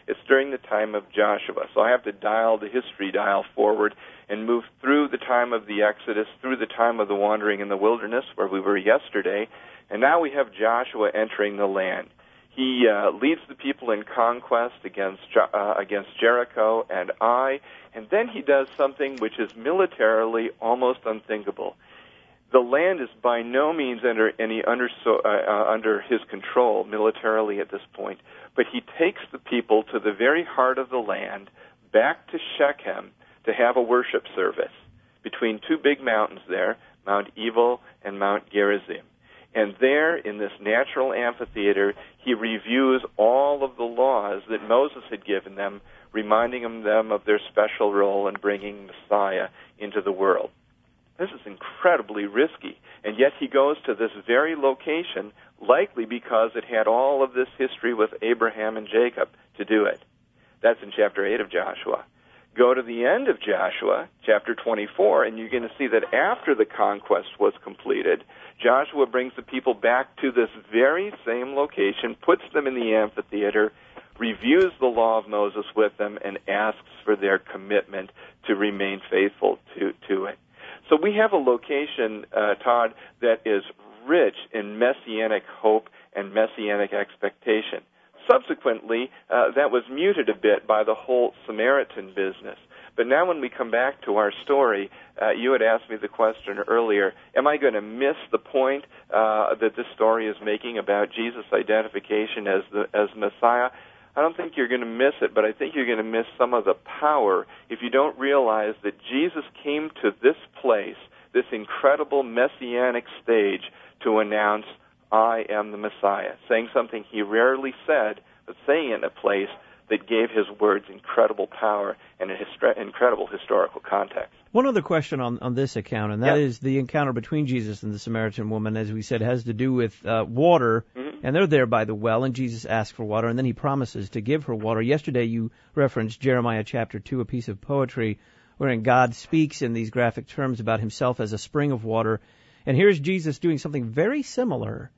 It's during the time of Joshua. So I have to dial the history dial forward and move through the time of the Exodus, through the time of the wandering in the wilderness, where we were yesterday, and now we have Joshua entering the land. He uh, leads the people in conquest against uh, against Jericho and Ai, and then he does something which is militarily almost unthinkable. The land is by no means under any under so, uh, uh, under his control militarily at this point, but he takes the people to the very heart of the land, back to Shechem, to have a worship service between two big mountains there, Mount Ebal and Mount Gerizim. And there, in this natural amphitheater, he reviews all of the laws that Moses had given them, reminding them of their special role in bringing Messiah into the world. This is incredibly risky, and yet he goes to this very location, likely because it had all of this history with Abraham and Jacob to do it. That's in chapter eight of Joshua. Go to the end of Joshua, chapter twenty-four, and you're going to see that after the conquest was completed, Joshua brings the people back to this very same location, puts them in the amphitheater, reviews the law of Moses with them, and asks for their commitment to remain faithful to, to it. So we have a location, uh, Todd, that is rich in messianic hope and messianic expectation. Subsequently, uh, that was muted a bit by the whole Samaritan business. But now when we come back to our story, uh, you had asked me the question earlier, am I going to miss the point uh, that this story is making about Jesus' identification as the as Messiah? I don't think you're going to miss it, but I think you're going to miss some of the power if you don't realize that Jesus came to this place, this incredible messianic stage, to announce, I am the Messiah, saying something he rarely said, but saying it in a place that gave his words incredible power and an histor- incredible historical context. One other question on, on this account, and that yeah. is the encounter between Jesus and the Samaritan woman, as we said, has to do with uh, water, mm-hmm. and they're there by the well, and Jesus asks for water, and then he promises to give her water. Yesterday you referenced Jeremiah chapter two, a piece of poetry, wherein God speaks in these graphic terms about himself as a spring of water, and here's Jesus doing something very similar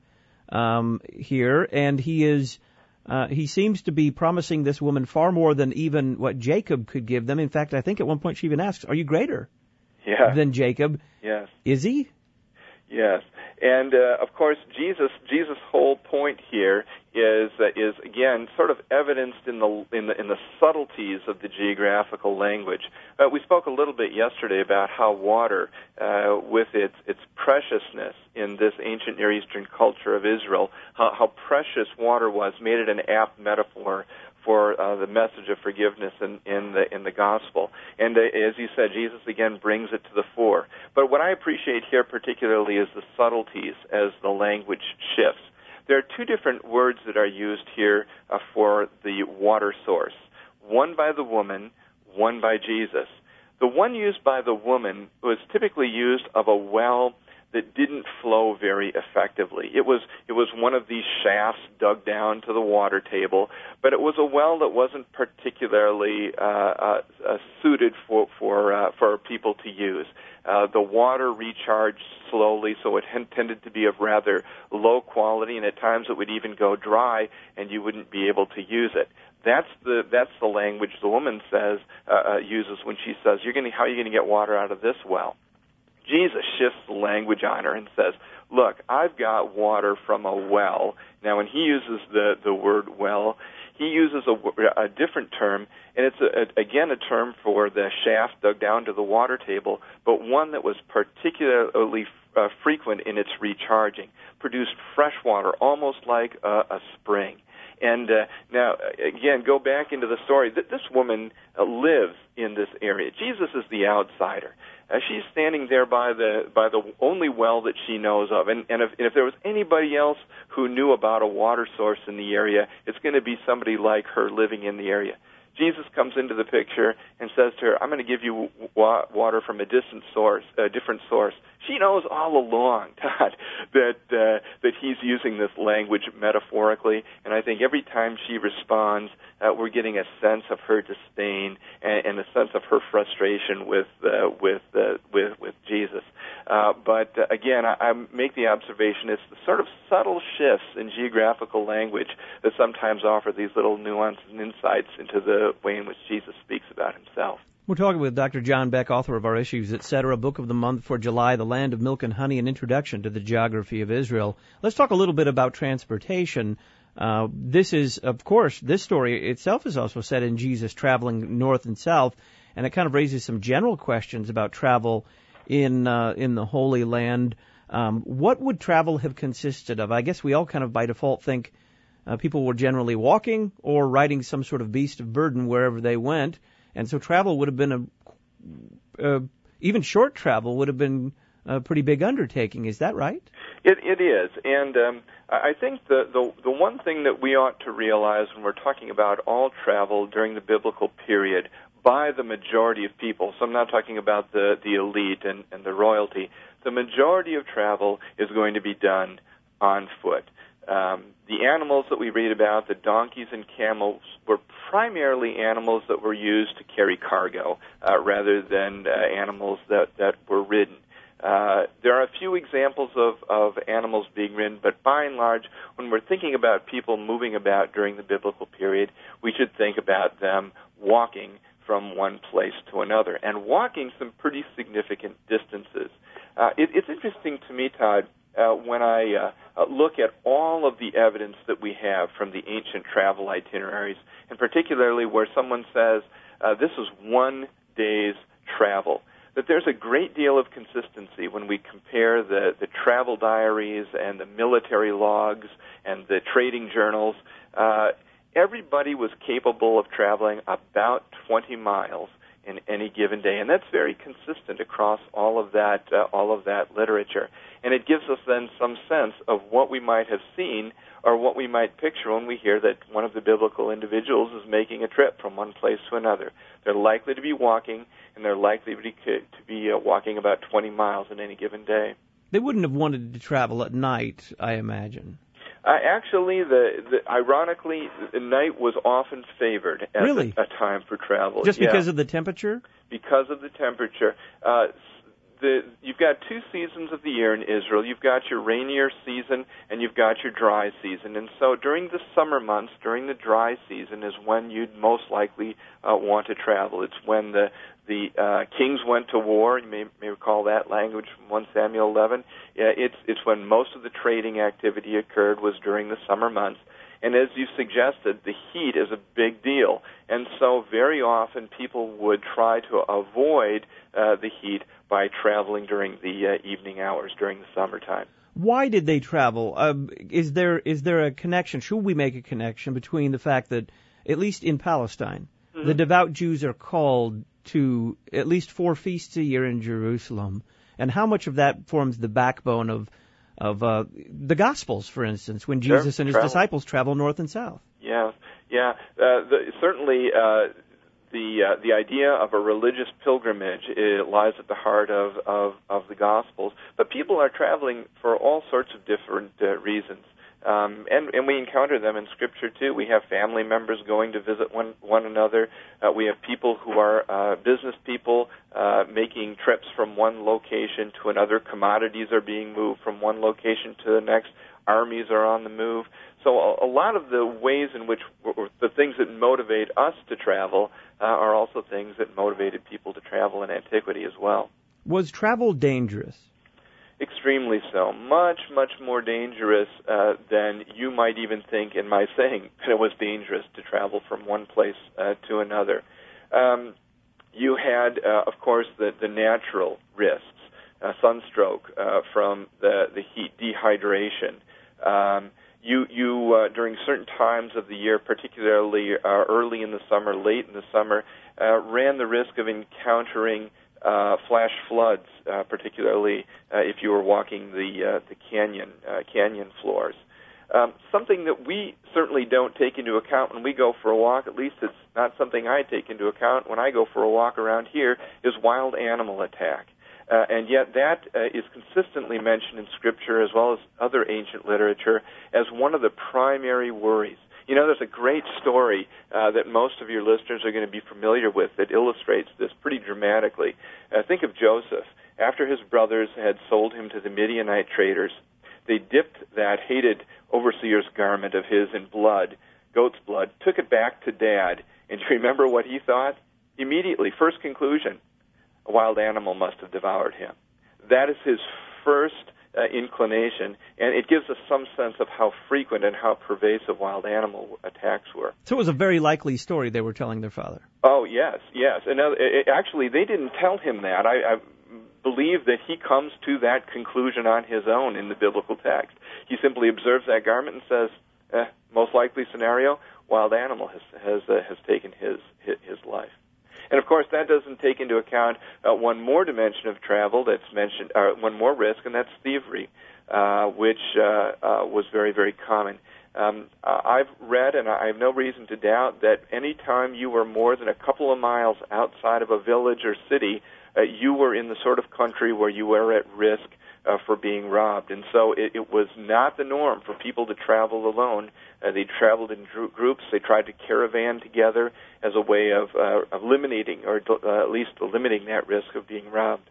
um, here, and he is... Uh, he seems to be promising this woman far more than even what Jacob could give them. In fact, I think at one point she even asks, are you greater yeah. than Jacob? Yes. Is he? Yes. And, uh, of course, Jesus' Jesus' whole point here is, uh, is again, sort of evidenced in the, in the, in the subtleties of the geographical language. Uh, we spoke a little bit yesterday about how water, uh, with its, its preciousness in this ancient Near Eastern culture of Israel, how, how precious water was, made it an apt metaphor for uh, the message of forgiveness in, in the in the gospel. And uh, as you said, Jesus again brings it to the fore. But what I appreciate here particularly is the subtleties as the language shifts. There are two different words that are used here uh, for the water source. One by the woman, one by Jesus. The one used by the woman was typically used of a well that didn't flow very effectively. It was it was one of these shafts dug down to the water table, but it was a well that wasn't particularly uh, uh, uh, suited for for uh, for people to use. Uh, the water recharged slowly, so it had tended to be of rather low quality, and at times it would even go dry, and you wouldn't be able to use it. That's the that's the language the woman says uh, uh, uses when she says, "You're going to how are you going to get water out of this well?" Jesus shifts the language on her and says, look, I've got water from a well. Now, when he uses the, the word well, he uses a, a different term, and it's, a, a, again, a term for the shaft dug down to the water table, but one that was particularly uh, frequent in its recharging, produced fresh water, almost like a, a spring. And uh, now, again, go back into the story. This woman uh, lives in this area. Jesus is the outsider. Uh, she's standing there by the by the only well that she knows of. And, and, if, and if there was anybody else who knew about a water source in the area, it's going to be somebody like her living in the area. Jesus comes into the picture and says to her, I'm going to give you wa- water from a distant source, a different source. she knows all along, Todd, that uh, that he's using this language metaphorically, and I think every time she responds, uh, we're getting a sense of her disdain and, and a sense of her frustration with uh, with, uh, with with Jesus. Uh, but uh, again, I, I make the observation it's the sort of subtle shifts in geographical language that sometimes offer these little nuances and insights into the way in which Jesus speaks about himself. We're talking with Doctor John Beck, author of our Issues, et cetera, Book of the Month for July, The Land of Milk and Honey, an Introduction to the Geography of Israel. Let's talk a little bit about transportation. Uh, this is, of course, this story itself is also set in Jesus traveling north and south, and it kind of raises some general questions about travel in uh, in the Holy Land. Um, what would travel have consisted of? I guess we all kind of by default think uh, people were generally walking or riding some sort of beast of burden wherever they went. And so travel would have been a, uh, even short travel would have been a pretty big undertaking. Is that right? It, it is. And um, I think the, the, the one thing that we ought to realize when we're talking about all travel during the biblical period by the majority of people, so I'm not talking about the, the elite and, and the royalty, the majority of travel is going to be done on foot. Um, the animals that we read about, the donkeys and camels, were primarily animals that were used to carry cargo uh, rather than uh, animals that, that were ridden. Uh, there are a few examples of, of animals being ridden, but by and large, when we're thinking about people moving about during the biblical period, we should think about them walking from one place to another, and walking some pretty significant distances. Uh, it, it's interesting to me, Todd, Uh, when I uh, uh, look at all of the evidence that we have from the ancient travel itineraries, and particularly where someone says uh, this is one day's travel, that there's a great deal of consistency when we compare the, the travel diaries and the military logs and the trading journals. Uh, everybody was capable of traveling about twenty miles in any given day, and that's very consistent across all of that uh, all of that literature. And it gives us then some sense of what we might have seen or what we might picture when we hear that one of the biblical individuals is making a trip from one place to another. They're likely to be walking, and they're likely to be, to be uh, walking about twenty miles in any given day. They wouldn't have wanted to travel at night, I imagine. Uh, actually, the, the ironically, the night was often favored as really? a, a time for travel. Just because yeah. of the temperature? Because of the temperature. Uh, the, you've got two seasons of the year in Israel. You've got your rainier season and you've got your dry season. And so during the summer months, during the dry season, is when you'd most likely uh, want to travel. It's when the the uh, kings went to war. You may, may recall that language from First Samuel eleven. Yeah, it's it's when most of the trading activity occurred, was during the summer months. And as you suggested, the heat is a big deal. And so very often people would try to avoid uh, the heat by traveling during the uh, evening hours, during the summertime. Why did they travel? Um, is there is there a connection? Should we make a connection between the fact that, at least in Palestine, mm-hmm. the devout Jews are called to at least four feasts a year in Jerusalem, and how much of that forms the backbone of of uh, the Gospels, for instance, when Jesus sure, and his travel. disciples travel north and south? Yeah, yeah. Uh, the, certainly, uh, the uh, the idea of a religious pilgrimage it lies at the heart of, of, of the Gospels. But people are traveling for all sorts of different uh, reasons. Um, and, and we encounter them in Scripture, too. We have family members going to visit one, one another. Uh, we have people who are uh, business people uh, making trips from one location to another. Commodities are being moved from one location to the next. Armies are on the move. So a, a lot of the ways in which the things that motivate us to travel uh, are also things that motivated people to travel in antiquity as well. Was travel dangerous? Extremely so. Much, much more dangerous uh, than you might even think in my saying that it was dangerous to travel from one place uh, to another. Um, you had, uh, of course, the, the natural risks, uh, sunstroke uh, from the, the heat, dehydration. Um, you, you uh, during certain times of the year, particularly uh, early in the summer, late in the summer, uh, ran the risk of encountering Uh, flash floods, uh, particularly uh, if you were walking the uh, the canyon uh, canyon floors. Um, something that we certainly don't take into account when we go for a walk, at least it's not something I take into account when I go for a walk around here, is wild animal attack. Uh, and yet that uh, is consistently mentioned in Scripture as well as other ancient literature as one of the primary worries. You know, there's a great story uh, that most of your listeners are going to be familiar with that illustrates this pretty dramatically. Uh, think of Joseph. After his brothers had sold him to the Midianite traders, they dipped that hated overseer's garment of his in blood, goat's blood, took it back to Dad, and do you remember what he thought? Immediately, first conclusion, a wild animal must have devoured him. That is his first uh, inclination, and it gives us some sense of how frequent and how pervasive wild animal attacks were. So it was a very likely story they were telling their father. Oh, yes, yes. And uh, it, actually, they didn't tell him that. I, I believe that he comes to that conclusion on his own in the biblical text. He simply observes that garment and says, eh, most likely scenario, wild animal has has uh, has taken his, his his life. And of course, that doesn't take into account uh, one more dimension of travel that's mentioned, uh, one more risk, and that's thievery, uh, which uh, uh, was very, very common. Um, uh, I've read, and I have no reason to doubt, that any time you were more than a couple of miles outside of a village or city, uh, you were in the sort of country where you were at risk Uh, for being robbed. And so it, it was not the norm for people to travel alone. Uh, they traveled in dr- groups. They tried to caravan together as a way of uh, eliminating, or uh, at least limiting that risk of being robbed.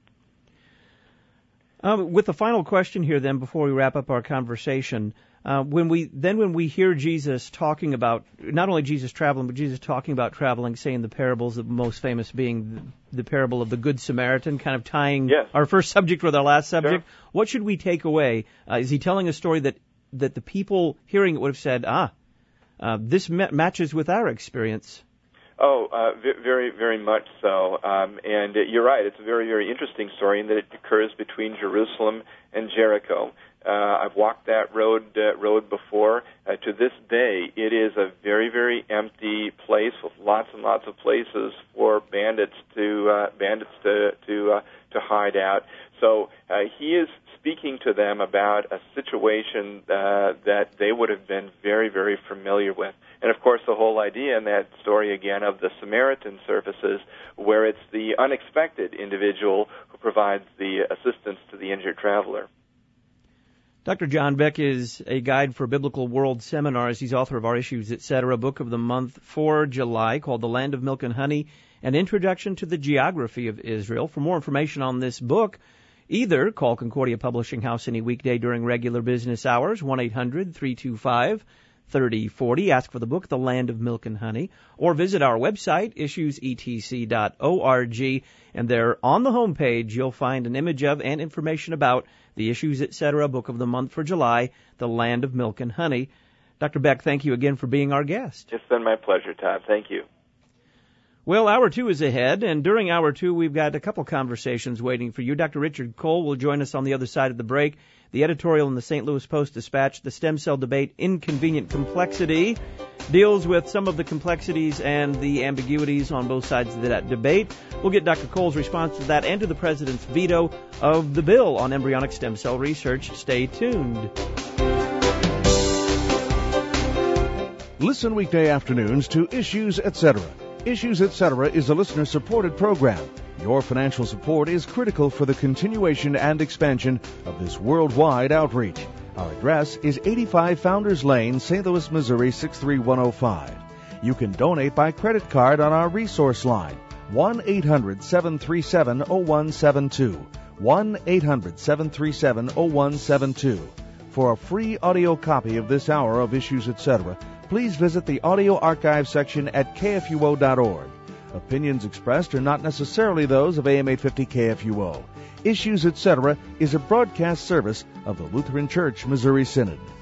Um, with the final question here, then, before we wrap up our conversation, uh, when we then when we hear Jesus talking about not only Jesus traveling, but Jesus talking about traveling, saying the parables, the most famous being the, the parable of the Good Samaritan, kind of tying yes. our first subject with our last subject. Sure. What should we take away? Uh, is he telling a story that that the people hearing it would have said, ah, uh, this ma- matches with our experience? Oh, uh, v- very, very much so. Um, and uh, you're right. It's a very, very interesting story in that it occurs between Jerusalem and Jericho. Uh, I've walked that road uh, road before. Uh, to this day, it is a very, very empty place with lots and lots of places for bandits to uh, bandits to to uh, to hide out. So uh, he is speaking to them about a situation uh, that they would have been very, very familiar with. And, of course, the whole idea in that story, again, of the Samaritan services, where it's the unexpected individual who provides the assistance to the injured traveler. Doctor John Beck is a guide for Biblical World Seminars. He's author of Our Issues, et cetera, book of the month for July called The Land of Milk and Honey, an Introduction to the Geography of Israel. For more information on this book, either call Concordia Publishing House any weekday during regular business hours, one eight hundred three two five thirty forty. Ask for the book, The Land of Milk and Honey, or visit our website, issues e t c dot org, and there on the homepage you'll find an image of and information about the Issues, et cetera, book of the month for July, The Land of Milk and Honey. Doctor Beck, thank you again for being our guest. It's been my pleasure, Todd. Thank you. Well, hour two is ahead, and during hour two, we've got a couple conversations waiting for you. Doctor Richard Cole will join us on the other side of the break. The editorial in the Saint Louis Post-Dispatch, The Stem Cell Debate, Inconvenient Complexity, deals with some of the complexities and the ambiguities on both sides of that debate. We'll get Doctor Cole's response to that and to the President's veto of the bill on embryonic stem cell research. Stay tuned. Listen weekday afternoons to Issues, et cetera. Issues, et cetera is a listener-supported program. Your financial support is critical for the continuation and expansion of this worldwide outreach. Our address is eighty-five Founders Lane, Saint Louis, Missouri, six three one oh five. You can donate by credit card on our resource line, one eight hundred seven three seven oh one seven two, one eight hundred seven three seven oh one seven two. For a free audio copy of this hour of Issues, et cetera, please visit the audio archive section at k f u o dot org. Opinions expressed are not necessarily those of A M eight fifty K F U O. Issues, et cetera is a broadcast service of the Lutheran Church Missouri Synod.